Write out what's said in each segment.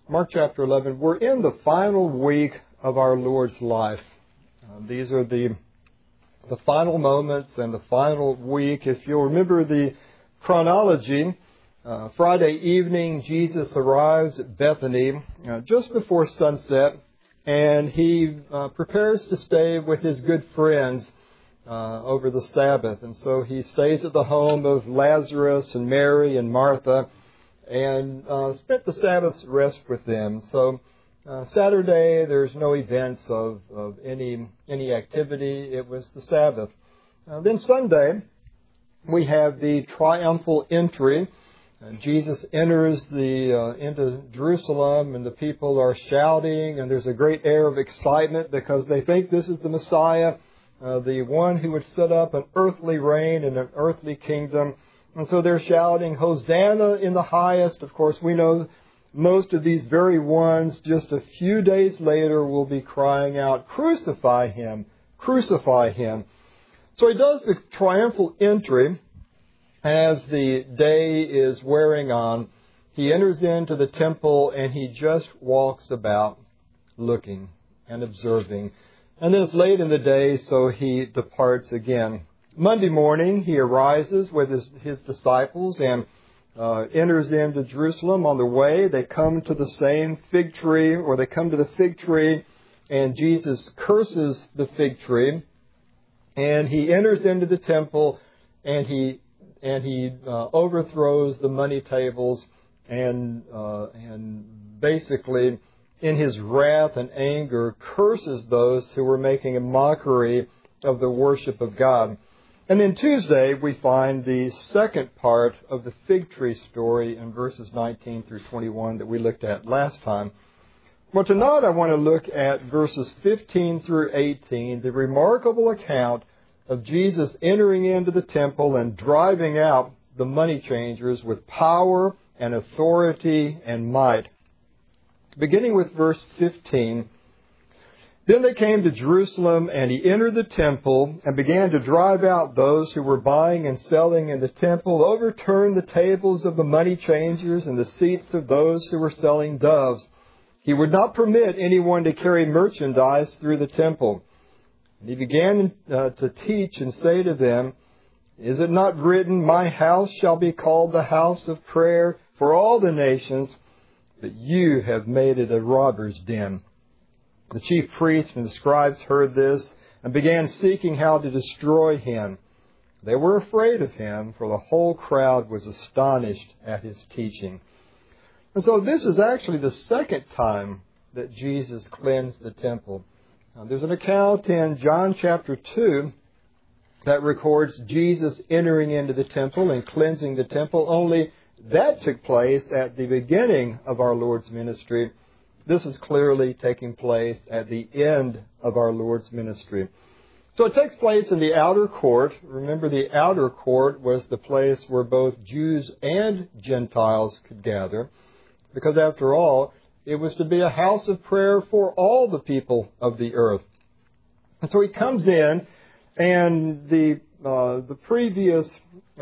Mark chapter 11. We're in the final week of our Lord's life. These are the final moments and the final week. If you'll remember the chronology, Friday evening, Jesus arrives at Bethany just before sunset, and he prepares to stay with his good friends over the Sabbath. And so he stays at the home of Lazarus and Mary and Martha, and spent the Sabbath's rest with them. So Saturday, there's no events of any activity. It was the Sabbath. Then Sunday, we have the triumphal entry. Jesus enters into Jerusalem, and the people are shouting, and there's a great air of excitement because they think this is the Messiah, the one who would set up an earthly reign and an earthly kingdom. And so they're shouting, Hosanna in the highest. Of course, we know most of these very ones just a few days later will be crying out, crucify him, crucify him. So he does the triumphal entry as the day is wearing on. He enters into the temple and he just walks about looking and observing. And then it's late in the day, so he departs again. Monday morning, he arises with his disciples and enters into Jerusalem. On the way, they come to the same fig tree, or they come to the fig tree, and Jesus curses the fig tree. And he enters into the temple, and he overthrows the money tables, and basically, in his wrath and anger, curses those who were making a mockery of the worship of God. And then Tuesday, we find the second part of the fig tree story in verses 19 through 21 that we looked at last time. Well, tonight I want to look at verses 15 through 18, the remarkable account of Jesus entering into the temple and driving out the money changers with power and authority and might. Beginning with verse 15, Then they came to Jerusalem, and he entered the temple and began to drive out those who were buying and selling in the temple, overturned the tables of the money changers and the seats of those who were selling doves. He would not permit anyone to carry merchandise through the temple. And he began to teach and say to them, Is it not written, My house shall be called the house of prayer for all the nations, but you have made it a robber's den? The chief priests and the scribes heard this and began seeking how to destroy him. They were afraid of him, for the whole crowd was astonished at his teaching. And so this is actually the second time that Jesus cleansed the temple. Now, there's an account in John chapter 2 that records Jesus entering into the temple and cleansing the temple, only that took place at the beginning of our Lord's ministry. This is clearly taking place at the end of our Lord's ministry. So it takes place in the outer court. Remember, the outer court was the place where both Jews and Gentiles could gather, because after all, it was to be a house of prayer for all the people of the earth. And so he comes in, and the previous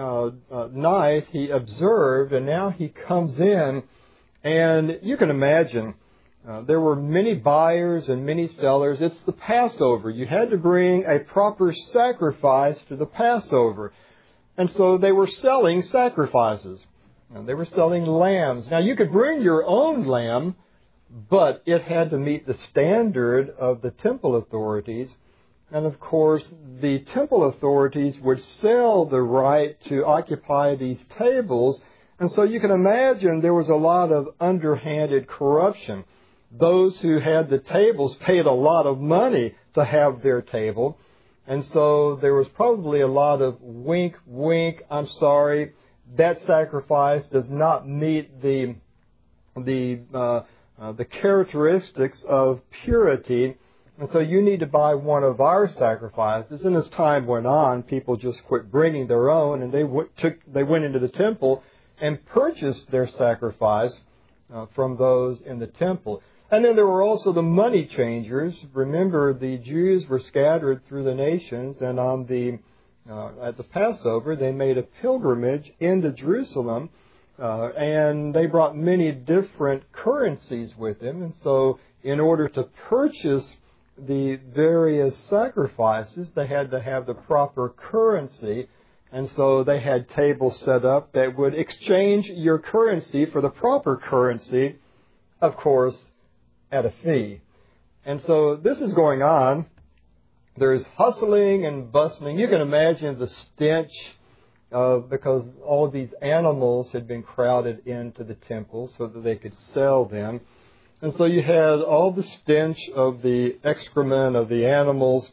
night he observed, and now he comes in, and you can imagine there were many buyers and many sellers. It's the Passover. You had to bring a proper sacrifice to the Passover. And so they were selling sacrifices. They were selling lambs. Now, you could bring your own lamb, but it had to meet the standard of the temple authorities. And, of course, the temple authorities would sell the right to occupy these tables. And so you can imagine there was a lot of underhanded corruption. Those who had the tables paid a lot of money to have their table. And so there was probably a lot of wink, wink, I'm sorry, that sacrifice does not meet the characteristics of purity. And so you need to buy one of our sacrifices. And as time went on, people just quit bringing their own, and they went into the temple and purchased their sacrifice from those in the temple. And then there were also the money changers. Remember, the Jews were scattered through the nations, and at the Passover, they made a pilgrimage into Jerusalem and they brought many different currencies with them. And so in order to purchase the various sacrifices, they had to have the proper currency. And so they had tables set up that would exchange your currency for the proper currency, of course, at a fee. And so this is going on. There's hustling and bustling. You can imagine the stench because all of these animals had been crowded into the temple so that they could sell them. And so you had all the stench of the excrement of the animals,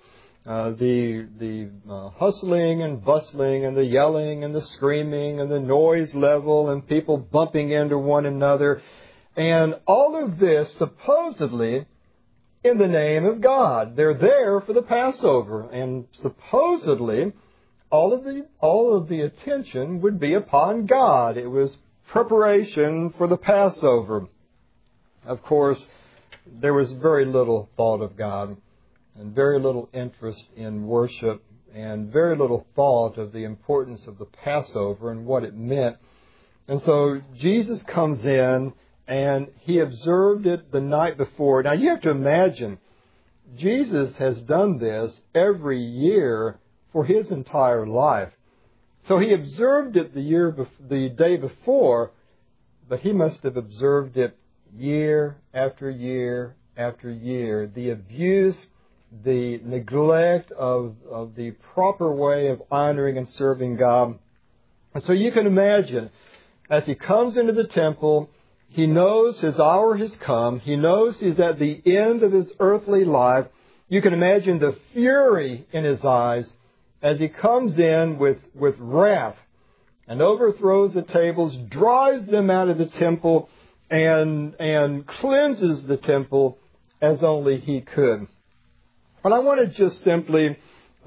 the hustling and bustling and the yelling and the screaming and the noise level and people bumping into one another. And all of this supposedly in the name of God. They're there for the Passover, and supposedly all of the attention would be upon God. It was preparation for the Passover. Of course, there was very little thought of God and very little interest in worship and very little thought of the importance of the Passover and what it meant. And so Jesus comes in and he observed it the night before. Now you have to imagine, Jesus has done this every year for his entire life. So he observed it the day before, but he must have observed it year after year after year. The abuse, the neglect of the proper way of honoring and serving God. And so you can imagine, as he comes into the temple, he knows his hour has come. He knows he's at the end of his earthly life. You can imagine the fury in his eyes as he comes in with wrath and overthrows the tables, drives them out of the temple, and cleanses the temple as only he could. But I want to just simply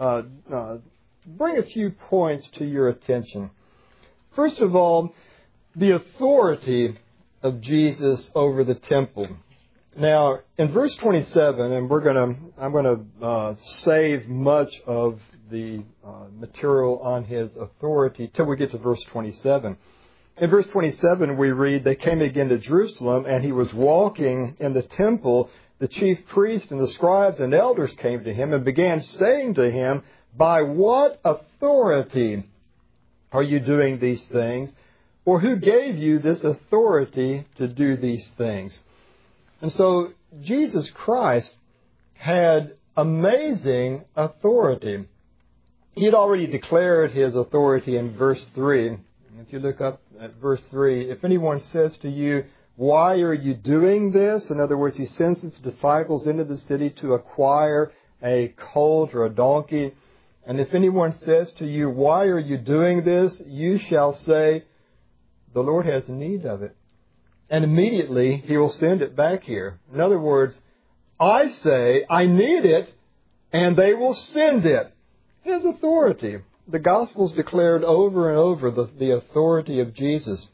bring a few points to your attention. First of all, the authority of Jesus over the temple. Now, in verse 27, and I'm going to save much of the material on his authority till we get to verse 27. In verse 27, we read, "They came again to Jerusalem, and he was walking in the temple. The chief priests and the scribes and elders came to him and began saying to him, 'By what authority are you doing these things? Or who gave you this authority to do these things?'" And so Jesus Christ had amazing authority. He had already declared his authority in verse 3. If you look up at verse 3, "If anyone says to you, 'Why are you doing this?'" In other words, he sends his disciples into the city to acquire a colt or a donkey. "And if anyone says to you, 'Why are you doing this?' you shall say, 'The Lord has need of it.' And immediately he will send it back here." In other words, I say, I need it, and they will send it. His authority. The Gospels declared over and over the authority of Jesus.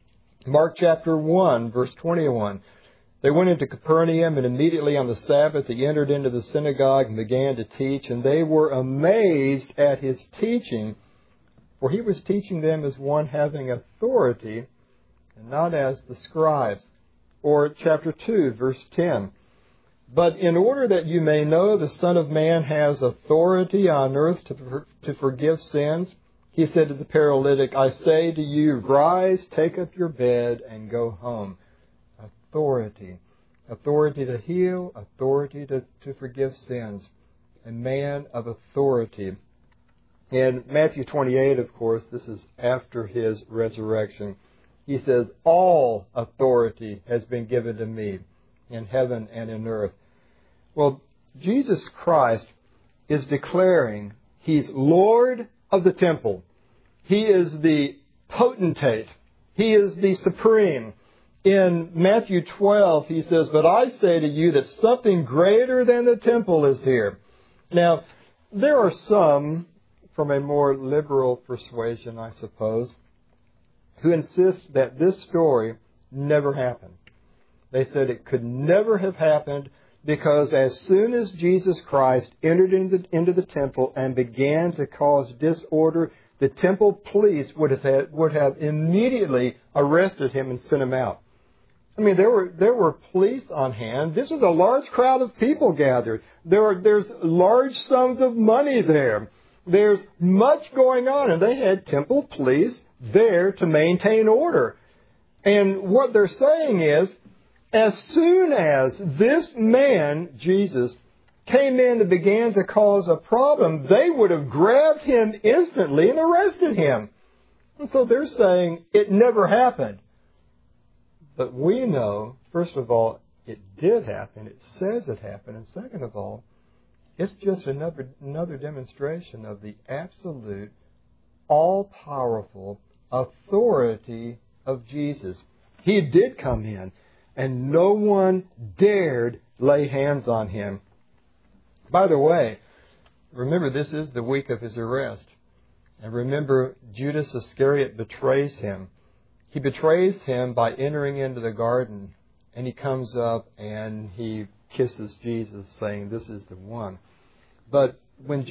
Mark chapter 1, verse 21. "They went into Capernaum, and immediately on the Sabbath he entered into the synagogue and began to teach. And they were amazed at his teaching, for he was teaching them as one having authority, and not as the scribes." Or chapter 2, verse 10. "But in order that you may know the Son of Man has authority on earth to forgive sins, he said to the paralytic, 'I say to you, rise, take up your bed, and go home.'" Authority. Authority to heal, authority to forgive sins. A man of authority. In Matthew 28, of course, this is after his resurrection. He says, "All authority has been given to me in heaven and in earth." Well, Jesus Christ is declaring he's Lord of the temple. He is the potentate. He is the supreme. In Matthew 12, he says, "But I say to you that something greater than the temple is here." Now, there are some from a more liberal persuasion, I suppose, who insist that this story never happened. They said it could never have happened because as soon as Jesus Christ entered into the temple and began to cause disorder, the temple police would have immediately arrested him and sent him out. I mean, there were police on hand. This is a large crowd of people gathered. There's large sums of money there. There's much going on, and they had temple police there to maintain order. And what they're saying is, as soon as this man, Jesus, came in and began to cause a problem, they would have grabbed him instantly and arrested him. And so they're saying it never happened. But we know, first of all, it did happen. It says it happened. And second of all, it's just another demonstration of the absolute, all-powerful authority of Jesus. He did come in, and no one dared lay hands on him. By the way, remember, this is the week of his arrest. And remember, Judas Iscariot betrays him. He betrays him by entering into the garden, and he comes up and he kisses Jesus, saying, "This is the one." But when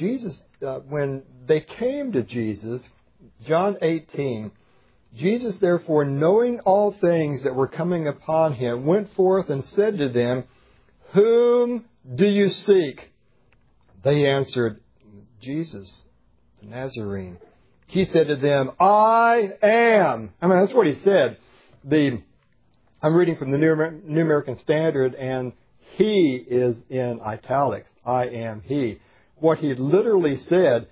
they came to Jesus, John 18, Jesus, therefore, knowing all things that were coming upon him, went forth and said to them, "Whom do you seek?" They answered, "Jesus, the Nazarene." He said to them, "I am." I mean, that's what he said. I'm reading from the New American Standard, and he is in italics. I am he. What he literally said,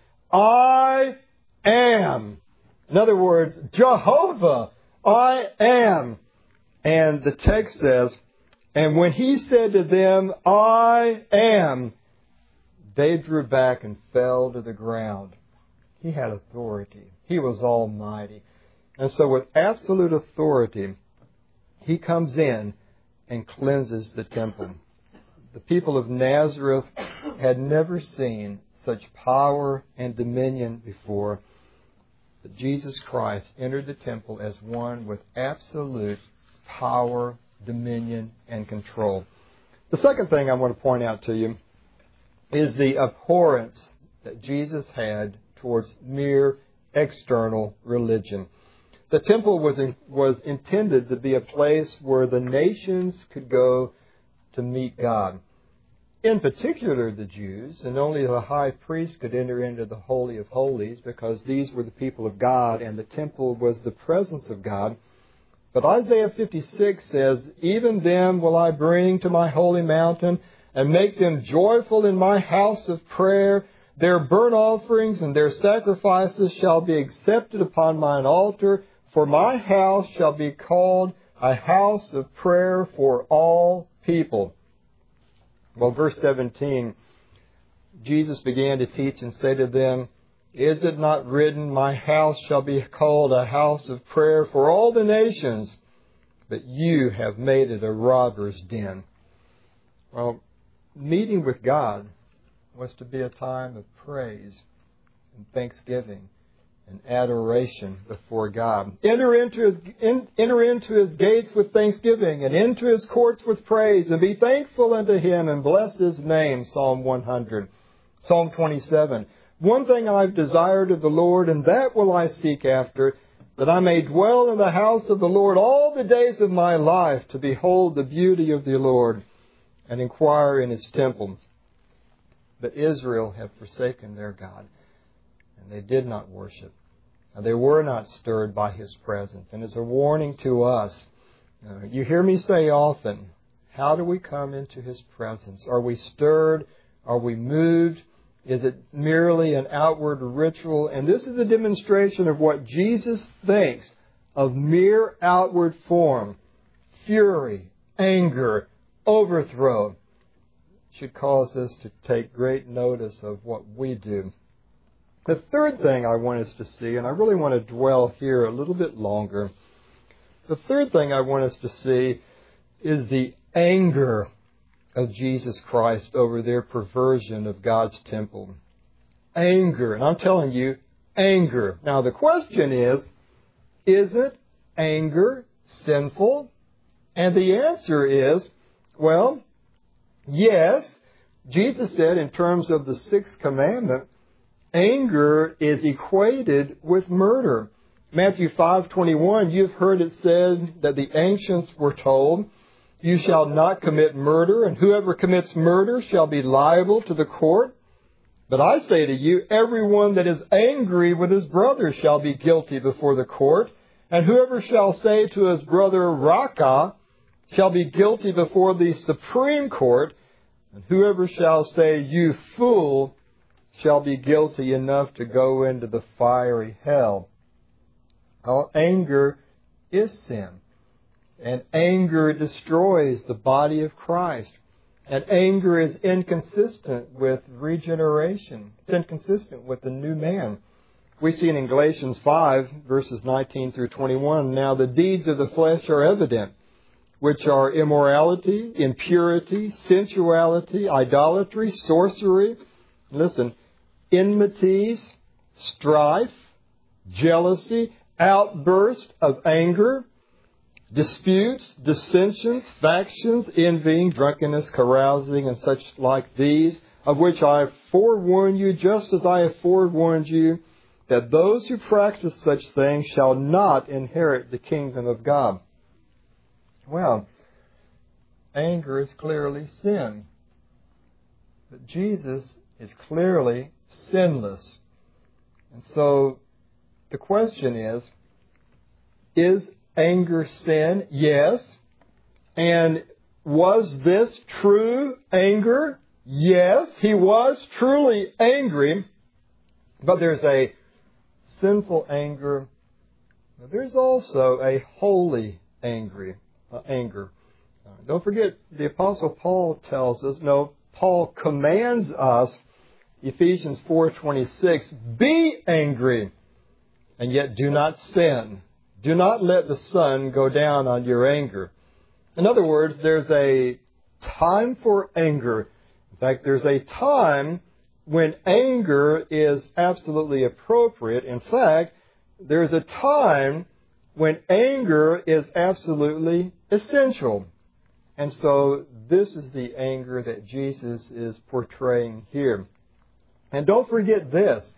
"I am." In other words, Jehovah, I am. And the text says, "And when he said to them, 'I am,' they drew back and fell to the ground." He had authority. He was almighty. And so with absolute authority, he comes in and cleanses the temple. The people of Nazareth had never seen such power and dominion before. But Jesus Christ entered the temple as one with absolute power, dominion, and control. The second thing I want to point out to you is the abhorrence that Jesus had towards mere external religion. The temple was intended to be a place where the nations could go to meet God. In particular, the Jews, and only the high priest could enter into the Holy of Holies because these were the people of God and the temple was the presence of God. But Isaiah 56 says, "Even them will I bring to my holy mountain and make them joyful in my house of prayer. Their burnt offerings and their sacrifices shall be accepted upon mine altar, for my house shall be called a house of prayer for all people." Well, verse 17, Jesus began to teach and say to them, "Is it not written, my house shall be called a house of prayer for all the nations, but you have made it a robber's den?" Well, meeting with God was to be a time of praise and thanksgiving and adoration before God. Enter into His gates with thanksgiving and into His courts with praise, and be thankful unto Him and bless His name. Psalm 100. Psalm 27. "One thing I've desired of the Lord, and that will I seek after, that I may dwell in the house of the Lord all the days of my life, to behold the beauty of the Lord and inquire in His temple." But Israel had forsaken their God, and they did not worship. And they were not stirred by His presence. And it's a warning to us. You hear me say often, how do we come into His presence? Are we stirred? Are we moved? Is it merely an outward ritual? And this is a demonstration of what Jesus thinks of mere outward form. Fury, anger, overthrow should cause us to take great notice of what we do. The third thing I want us to see, and I really want to dwell here a little bit longer, the third thing I want us to see is the anger of Jesus Christ over their perversion of God's temple. Anger. And I'm telling you, anger. Now the question is it anger sinful? And the answer is, well, Yes, Jesus said in terms of the sixth commandment, anger is equated with murder. Matthew 5:21, you've heard it said that the ancients were told, you shall not commit murder, and whoever commits murder shall be liable to the court. But I say to you, everyone that is angry with his brother shall be guilty before the court, and whoever shall say to his brother, Raca, shall be guilty before the Supreme Court, and whoever shall say, you fool, shall be guilty enough to go into the fiery hell. All anger is sin, and anger destroys the body of Christ. And anger is inconsistent with regeneration. It's inconsistent with the new man. We see in Galatians 5, verses 19 through 21, now the deeds of the flesh are evident, which are immorality, impurity, sensuality, idolatry, sorcery. Listen, enmities, strife, jealousy, outburst of anger, disputes, dissensions, factions, envying, drunkenness, carousing, and such like these, of which I forewarn you, just as I have forewarned you, that those who practice such things shall not inherit the kingdom of God. Well, anger is clearly sin. But Jesus is clearly sinless. And so the question is anger sin? Yes. And was this true anger? Yes. He was truly angry. But there's a sinful anger. There's also a holy anger. Don't forget, the Apostle Paul tells us, Paul commands us, Ephesians 4:26, be angry, and yet do not sin. Do not let the sun go down on your anger. In other words, there's a time for anger. In fact, there's a time when anger is absolutely appropriate. In fact, there's a time when anger is absolutely essential. And so this is the anger that Jesus is portraying here. And don't forget this.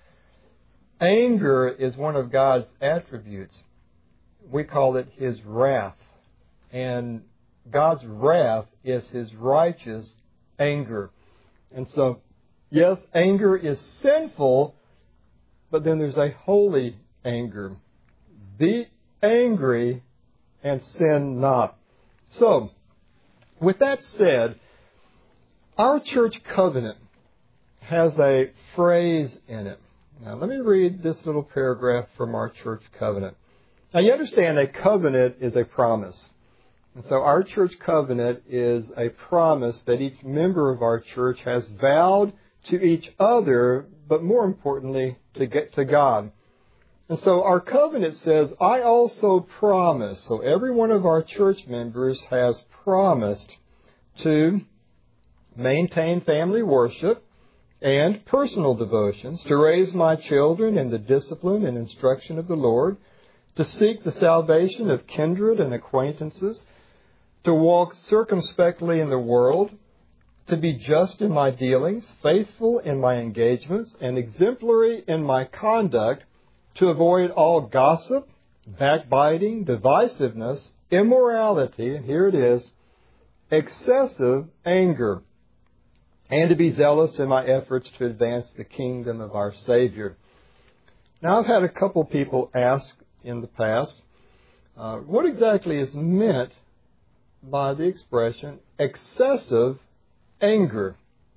Anger is one of God's attributes. We call it His wrath. And God's wrath is His righteous anger. And so, yes, anger is sinful, but then there's a holy anger. Be angry and sin not. So, with that said, our church covenant has a phrase in it. Now, let me read this little paragraph from our church covenant. Now, you understand a covenant is a promise. And so our church covenant is a promise that each member of our church has vowed to each other, but more importantly, to God. And so our covenant says, I also promise. So every one of our church members has promised to maintain family worship and personal devotions, to raise my children in the discipline and instruction of the Lord, to seek the salvation of kindred and acquaintances, to walk circumspectly in the world, to be just in my dealings, faithful in my engagements, and exemplary in my conduct, to avoid all gossip, backbiting, divisiveness, immorality, and here it is, excessive anger, and to be zealous in my efforts to advance the kingdom of our Savior. Now, I've had a couple people ask in the past, what exactly is meant by the expression excessive anger?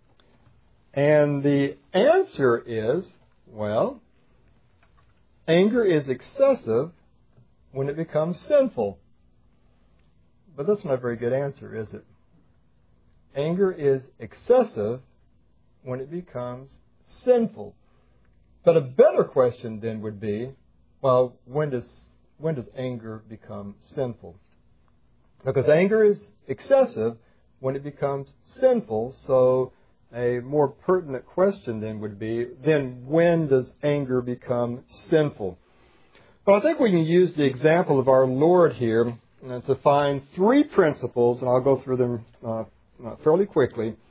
And the answer is, well, anger is excessive when it becomes sinful. But that's not a very good answer, is it? Anger is excessive when it becomes sinful. But a better question then would be, well, when does anger become sinful? Because anger is excessive when it becomes sinful, so a more pertinent question then would be, then when does anger become sinful? Well, I think we can use the example of our Lord here to find three principles, and I'll go through them fairly quickly,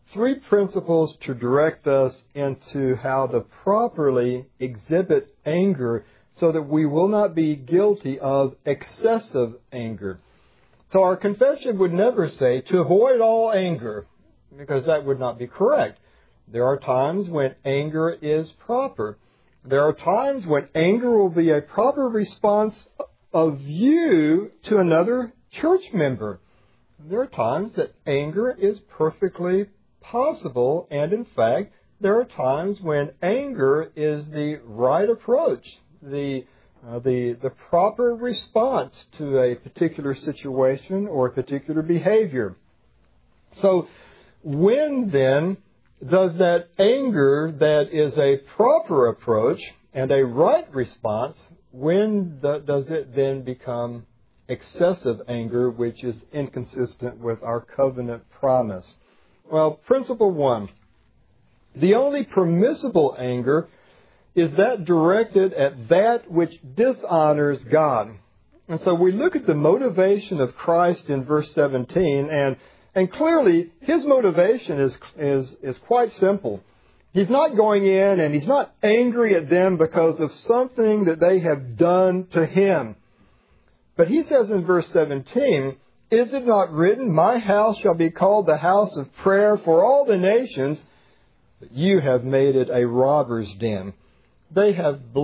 three principles to direct us into how to properly exhibit anger so that we will not be guilty of excessive anger. So our confession would never say to avoid all anger, because that would not be correct. There are times when anger is proper. There are times when anger will be a proper response of you to another church member. There are times that anger is perfectly possible, and in fact, there are times when anger is the right approach, the proper response to a particular situation or a particular behavior. So, when then does that anger that is a proper approach and a right response, when does it then become excessive anger, which is inconsistent with our covenant promise? Well, principle one, the only permissible anger is that directed at that which dishonors God. And so we look at the motivation of Christ in verse 17, and clearly his motivation is quite simple. He's not going in and he's not angry at them because of something that they have done to him. But he says in verse 17, "Is it not written, my house shall be called the house of prayer for all the nations, but you have made it a robber's den." They have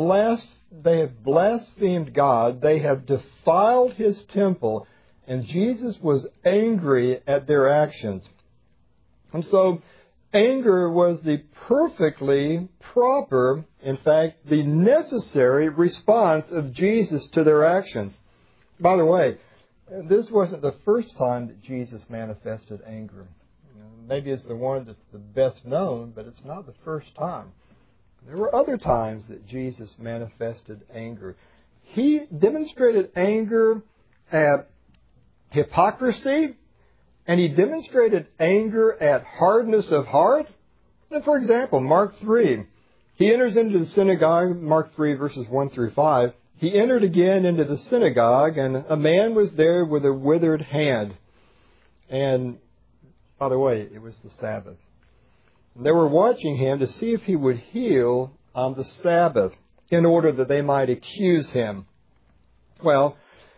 blasphemed God. They have defiled his temple. And Jesus was angry at their actions. And so anger was the perfectly proper, in fact, the necessary response of Jesus to their actions. By the way, this wasn't the first time that Jesus manifested anger. Maybe it's the one that's the best known, but it's not the first time. There were other times that Jesus manifested anger. He demonstrated anger at hypocrisy, and he demonstrated anger at hardness of heart. And for example, Mark 3, he enters into the synagogue, Mark 3 verses 1 through 5, he entered again into the synagogue, and a man was there with a withered hand. And, by the way, it was the Sabbath. And they were watching him to see if he would heal on the Sabbath in order that they might accuse him. Well,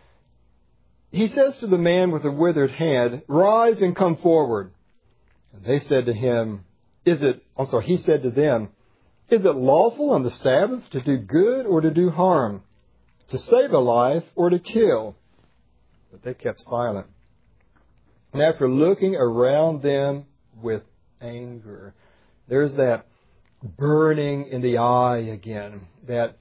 he says to the man with the withered hand, "Rise and come forward." And they said to him, he said to them, "Is it lawful on the Sabbath to do good or to do harm, to save a life or to kill?" But they kept silent. And after looking around them with anger, there's that burning in the eye again, that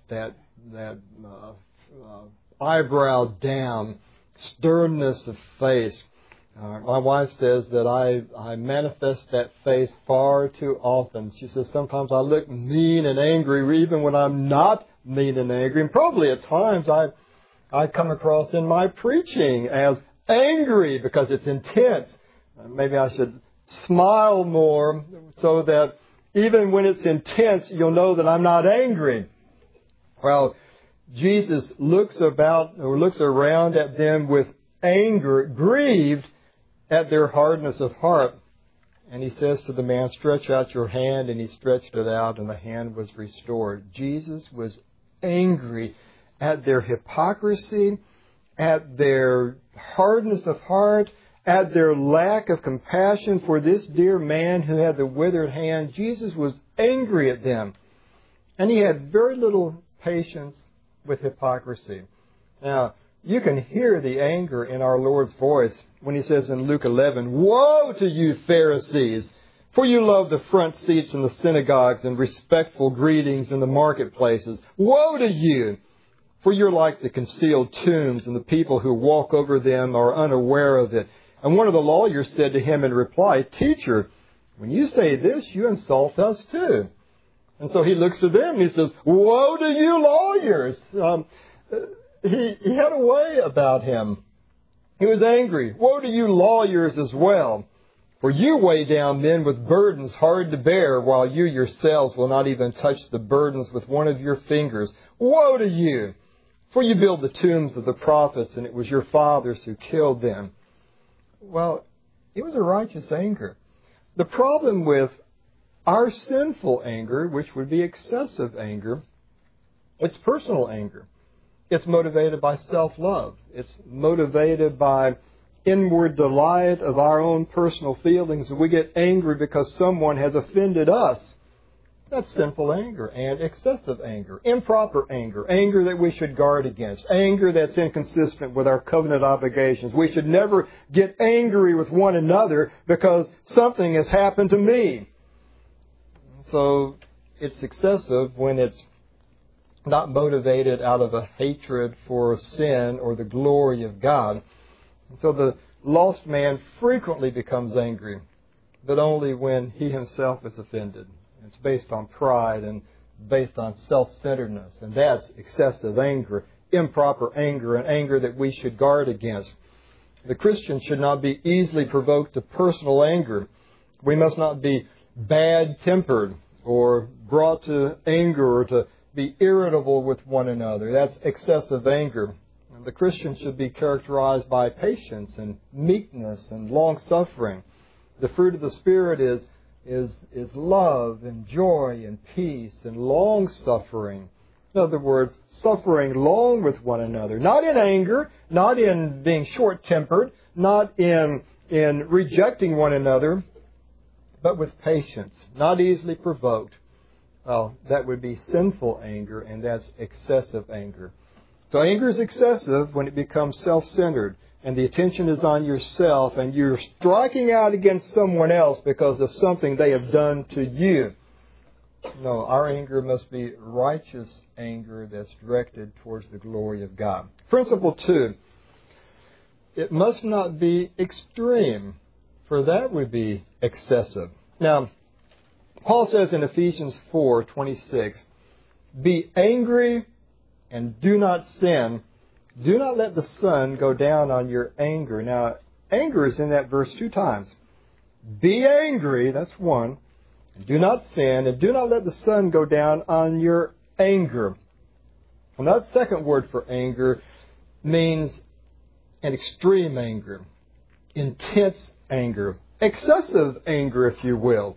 eyebrow down, sternness of face. My wife says that I manifest that face far too often. She says sometimes I look mean and angry even when I'm not mean and angry. And probably at times I come across in my preaching as angry because it's intense. Maybe I should smile more so that even when it's intense, you'll know that I'm not angry. Well, Jesus looks around at them with anger, grieved at their hardness of heart. And he says to the man, "Stretch out your hand." And he stretched it out, and the hand was restored. Jesus was angry at their hypocrisy, at their hardness of heart, at their lack of compassion for this dear man who had the withered hand. Jesus was angry at them. And he had very little patience with hypocrisy. Now, you can hear the anger in our Lord's voice when he says in Luke 11, "Woe to you, Pharisees, for you love the front seats in the synagogues and respectful greetings in the marketplaces. Woe to you, for you're like the concealed tombs, and the people who walk over them are unaware of it." And one of the lawyers said to him in reply, "Teacher, when you say this, you insult us too." And so he looks to them and he says, "Woe to you, lawyers." He had a way about him. He was angry. "Woe to you, lawyers, as well. For you weigh down men with burdens hard to bear, while you yourselves will not even touch the burdens with one of your fingers. Woe to you! For you build the tombs of the prophets, and it was your fathers who killed them." Well, it was a righteous anger. The problem with our sinful anger, which would be excessive anger, it's personal anger. It's motivated by self-love. It's motivated by inward delight of our own personal feelings. We get angry because someone has offended us. That's sinful anger and excessive anger, improper anger, anger that we should guard against, anger that's inconsistent with our covenant obligations. We should never get angry with one another because something has happened to me. So it's excessive when it's not motivated out of a hatred for sin or the glory of God. So the lost man frequently becomes angry, but only when he himself is offended. It's based on pride and based on self-centeredness, and that's excessive anger, improper anger, and anger that we should guard against. The Christian should not be easily provoked to personal anger. We must not be bad-tempered or brought to anger or to be irritable with one another. That's excessive anger. And the Christian should be characterized by patience and meekness and long-suffering. The fruit of the Spirit is love and joy and peace and long-suffering. In other words, suffering long with one another. Not in anger, not in being short-tempered, not in rejecting one another, but with patience, not easily provoked. Well, that would be sinful anger, and that's excessive anger. So anger is excessive when it becomes self-centered, and the attention is on yourself, and you're striking out against someone else because of something they have done to you. No, our anger must be righteous anger that's directed towards the glory of God. Principle 2, it must not be extreme, for that would be excessive. Now, Paul says in Ephesians 4:26, "Be angry and do not sin. Do not let the sun go down on your anger." Now, anger is in that verse 2 times. Be angry, that's one. And do not sin, and do not let the sun go down on your anger. And that second word for anger means an extreme anger, intense anger, excessive anger, if you will.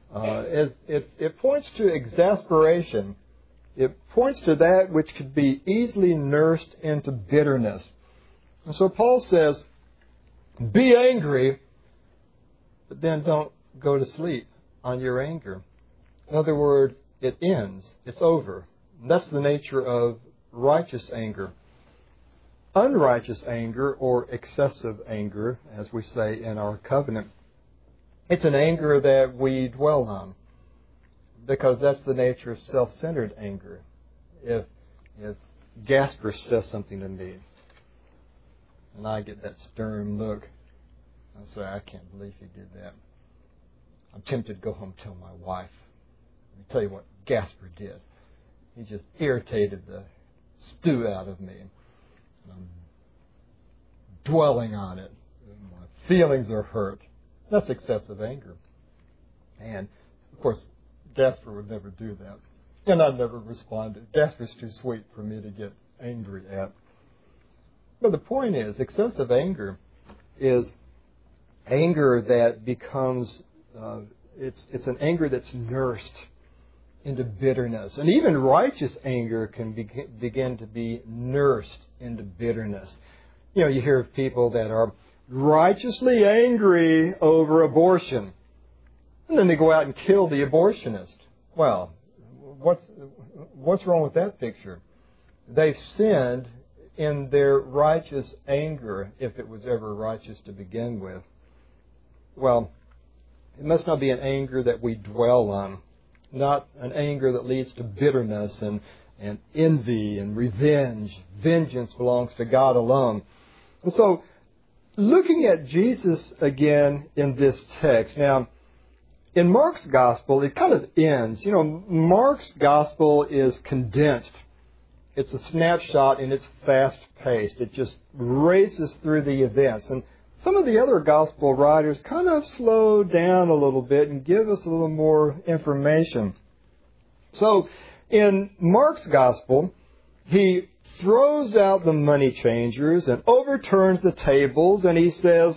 It points to exasperation. It points to that which could be easily nursed into bitterness. And so Paul says, be angry, but then don't go to sleep on your anger. In other words, it ends. It's over. And that's the nature of righteous anger. Unrighteous anger, or excessive anger, as we say in our covenant, it's an anger that we dwell on, because that's the nature of self-centered anger. If Gasper says something to me, and I get that stern look, I say, I can't believe he did that. I'm tempted to go home and tell my wife. Let me tell you what Gasper did. He just irritated the stew out of me. And I'm dwelling on it. My feelings are hurt. That's excessive anger. And, of course, Gasper would never do that. And I'd never responded. Gasper's too sweet for me to get angry at. But the point is, excessive anger is anger that becomes, it's an anger that's nursed into bitterness. And even righteous anger can begin to be nursed into bitterness. You know, you hear of people that are righteously angry over abortion, and then they go out and kill the abortionist. Well, what's wrong with that picture? They've sinned in their righteous anger, if it was ever righteous to begin with. Well, it must not be an anger that we dwell on, not an anger that leads to bitterness and envy and revenge. Vengeance belongs to God alone. And so, looking at Jesus again in this text, now, in Mark's Gospel, it kind of ends. You know, Mark's Gospel is condensed. It's a snapshot and it's fast-paced. It just races through the events. And some of the other Gospel writers kind of slow down a little bit and give us a little more information. So, in Mark's Gospel, he throws out the money changers and overturns the tables, and he says,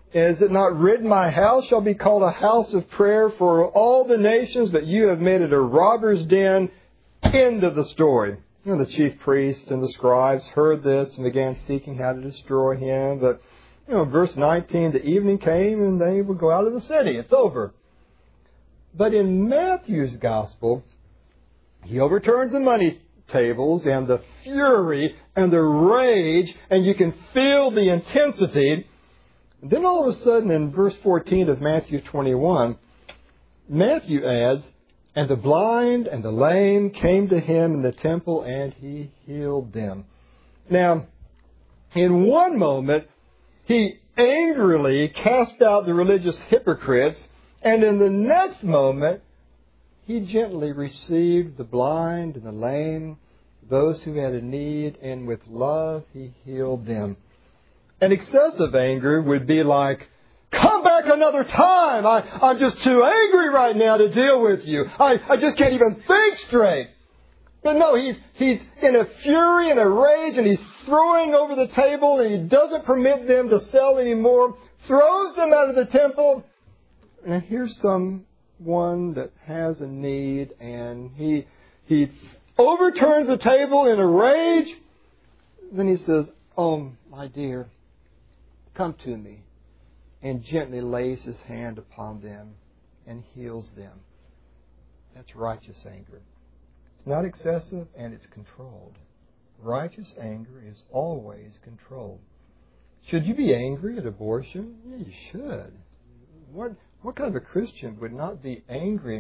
Is it not written, my house shall be called a house of prayer for all the nations, but you have made it a robber's den? End of the story. The chief priests and the scribes heard this and began seeking how to destroy him. But, verse 19, the evening came and they would go out of the city. It's over. But in Matthew's gospel, he overturns the money tables and the fury and the rage, and you can feel the intensity. And then all of a sudden in verse 14 of Matthew 21, Matthew adds, and the blind and the lame came to him in the temple, and he healed them. Now, in one moment, he angrily cast out the religious hypocrites, and in the next moment, he gently received the blind and the lame, those who had a need, and with love he healed them. An excessive anger would be like, come back another time. I'm just too angry right now to deal with you. I just can't even think straight. But no, he's in a fury and a rage, and he's throwing over the table, and he doesn't permit them to sell anymore, throws them out of the temple. And here's someone that has a need, and he overturns the table in a rage. Then he says, oh, my dear, come to me, and gently lays his hand upon them and heals them. That's righteous anger. It's not excessive, and it's controlled. Righteous anger is always controlled. Should you be angry at abortion? Yeah, you should. What kind of a Christian would not be angry?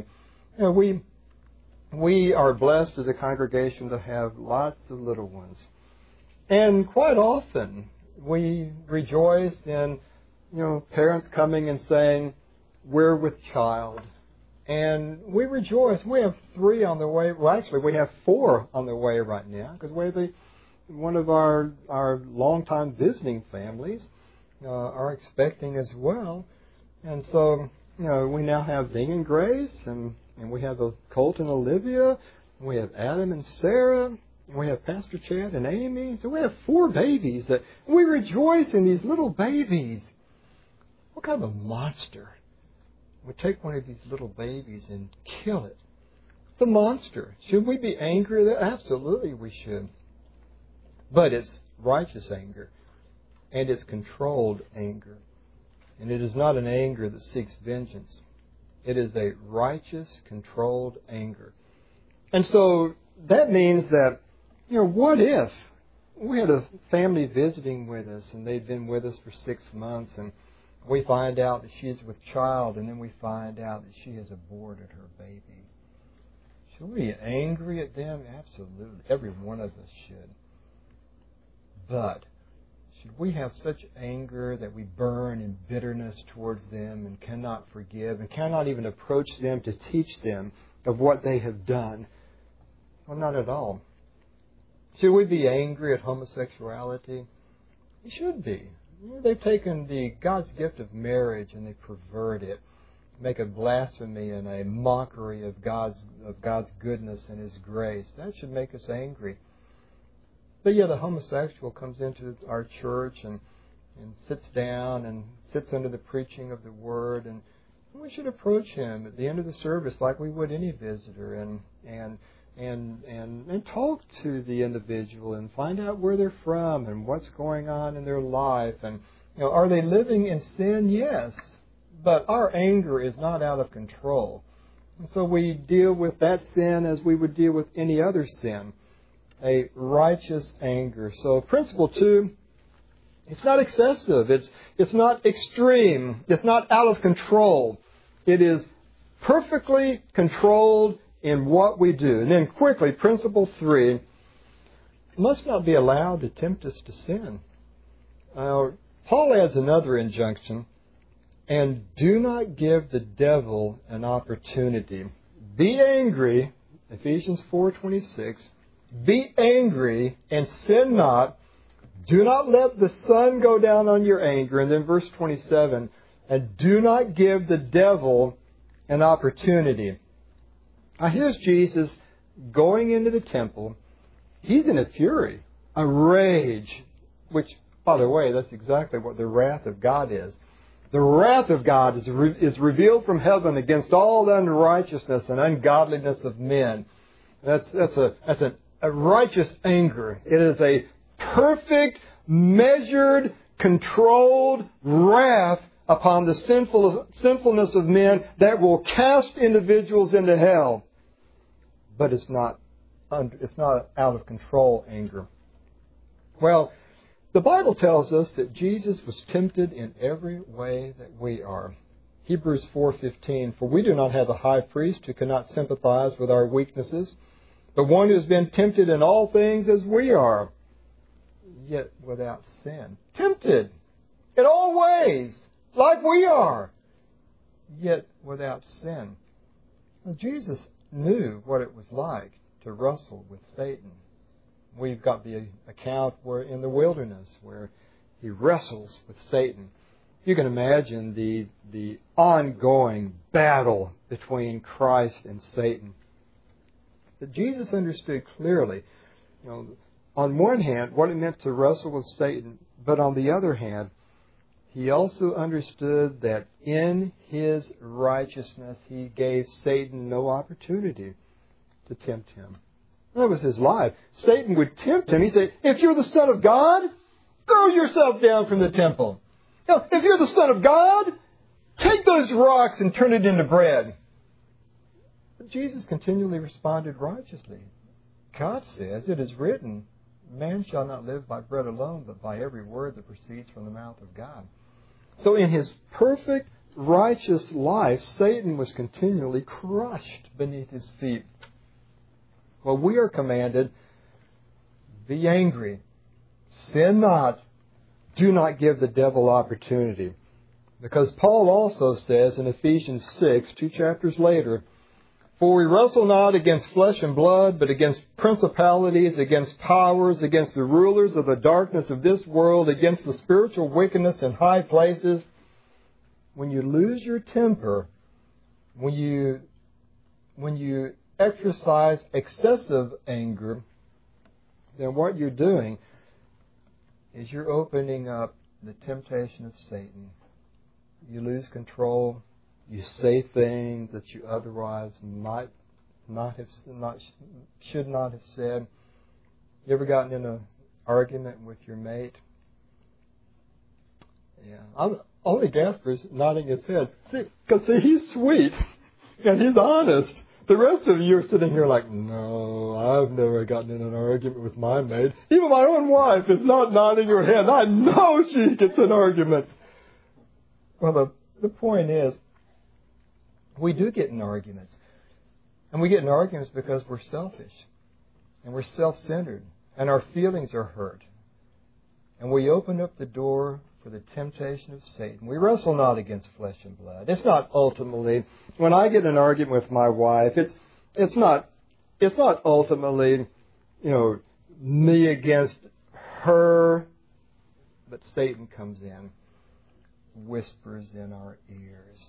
We are blessed as a congregation to have lots of little ones. And quite often we rejoice in parents coming and saying, we're with child. And we rejoice. We have 3 on the way. Well, actually, we have 4 on the way right now, because one of our longtime visiting families are expecting as well. And so, we now have Ving and Grace, and we have Colt and Olivia, and we have Adam and Sarah, and we have Pastor Chad and Amy. So we have 4 babies that we rejoice in these little babies. What kind of a monster would take one of these little babies and kill it? It's a monster. Should we be angry at that? Absolutely we should. But it's righteous anger, and it's controlled anger. And it is not an anger that seeks vengeance. It is a righteous, controlled anger. And so that means that, what if we had a family visiting with us, and they'd been with us for 6 months, and we find out that she's with child, and then we find out that she has aborted her baby. Should we be angry at them? Absolutely. Every one of us should. But should we have such anger that we burn in bitterness towards them and cannot forgive and cannot even approach them to teach them of what they have done? Well, not at all. Should we be angry at homosexuality? We should be. They've taken God's gift of marriage and they pervert it, make a blasphemy and a mockery of God's goodness and His grace. That should make us angry. But yet a homosexual comes into our church and sits down and sits under the preaching of the Word, and we should approach him at the end of the service like we would any visitor and talk to the individual and find out where they're from and what's going on in their life. And are they living in sin? Yes. But our anger is not out of control. And so we deal with that sin as we would deal with any other sin. A righteous anger. So principle 2, it's not excessive. It's not extreme. It's not out of control. It is perfectly controlled in what we do. And then quickly, principle 3, must not be allowed to tempt us to sin. Paul adds another injunction, and do not give the devil an opportunity. Be angry, Ephesians 4:26. Be angry and sin not. Do not let the sun go down on your anger. And then verse 27, and do not give the devil an opportunity. Now here's Jesus going into the temple. He's in a fury, a rage, which, by the way, that's exactly what the wrath of God is. The wrath of God is revealed from heaven against all unrighteousness and ungodliness of men. That's a righteous anger. It is a perfect, measured, controlled wrath upon the sinfulness of men that will cast individuals into hell. But it's not out of control anger. Well, the Bible tells us that Jesus was tempted in every way that we are. Hebrews 4:15, for we do not have a high priest who cannot sympathize with our weaknesses, but one who has been tempted in all things as we are, yet without sin. Tempted in all ways, like we are, yet without sin. Well, Jesus knew what it was like to wrestle with Satan. We've got the account where in the wilderness where he wrestles with Satan. You can imagine the ongoing battle between Christ and Satan. But Jesus understood clearly, on one hand, what it meant to wrestle with Satan, but on the other hand, he also understood that in his righteousness he gave Satan no opportunity to tempt him. That was his life. Satan would tempt him. He'd say, if you're the Son of God, throw yourself down from the temple. If you're the Son of God, take those rocks and turn it into bread. But Jesus continually responded righteously. God says, it is written, man shall not live by bread alone, but by every word that proceeds from the mouth of God. So in his perfect, righteous life, Satan was continually crushed beneath his feet. Well, we are commanded, be angry, sin not, do not give the devil opportunity. Because Paul also says in Ephesians 6, 2 chapters later, for we wrestle not against flesh and blood, but against principalities, against powers, against the rulers of the darkness of this world, against the spiritual wickedness in high places. When you lose your temper, when you exercise excessive anger, then what you're doing is you're opening up the temptation of Satan. You lose control. You say things that you otherwise should not have said. You ever gotten in an argument with your mate? Yeah. Only Gasper's nodding his head. Because he's sweet and he's honest. The rest of you are sitting here like, no, I've never gotten in an argument with my mate. Even my own wife is not nodding her head. I know she gets in arguments. Well, the point is, we do get in arguments. And we get in arguments because we're selfish. And we're self-centered. And our feelings are hurt. And we open up the door for the temptation of Satan. We wrestle not against flesh and blood. It's not ultimately, when I get in an argument with my wife, it's not ultimately, me against her, but Satan comes in, whispers in our ears.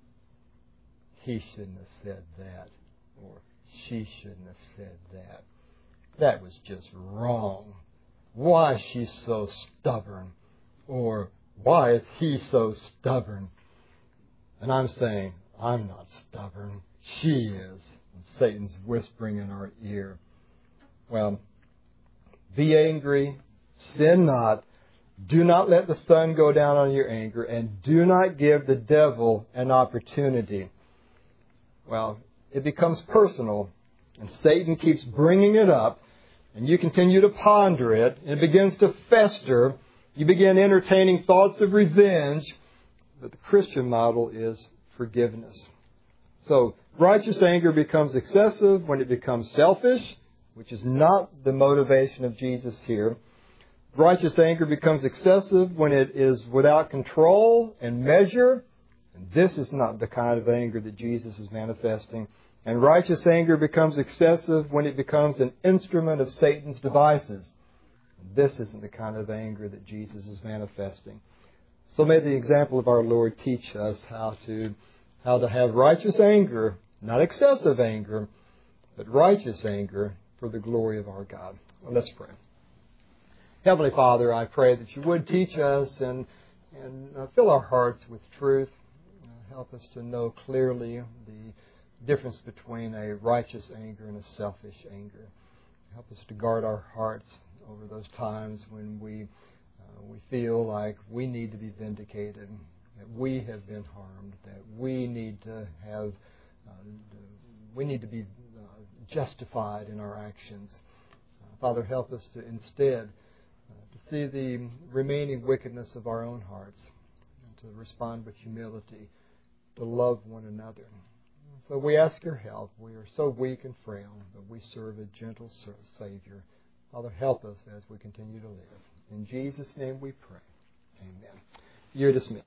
He shouldn't have said that, or she shouldn't have said that. That was just wrong. Why is she so stubborn? Or why is he so stubborn? And I'm saying, I'm not stubborn. She is. And Satan's whispering in our ear. Well, be angry, sin not. Do not let the sun go down on your anger, and do not give the devil an opportunity. Well, it becomes personal, and Satan keeps bringing it up, and you continue to ponder it, and it begins to fester. You begin entertaining thoughts of revenge, but the Christian model is forgiveness. So, righteous anger becomes excessive when it becomes selfish, which is not the motivation of Jesus here. Righteous anger becomes excessive when it is without control and measure. And this is not the kind of anger that Jesus is manifesting. And righteous anger becomes excessive when it becomes an instrument of Satan's devices. This isn't the kind of anger that Jesus is manifesting. So may the example of our Lord teach us how to have righteous anger, not excessive anger, but righteous anger for the glory of our God. Well, let's pray. Heavenly Father, I pray that you would teach us and And fill our hearts with truth. Help us to know clearly the difference between a righteous anger and a selfish anger. Help us to guard our hearts over those times when we feel like we need to be vindicated, that we have been harmed, that we need to be justified in our actions. Father, help us to instead to see the remaining wickedness of our own hearts, and to respond with humility, to love one another. So we ask your help. We are so weak and frail, but we serve a gentle Savior. Father, help us as we continue to live. In Jesus' name we pray. Amen. You're dismissed.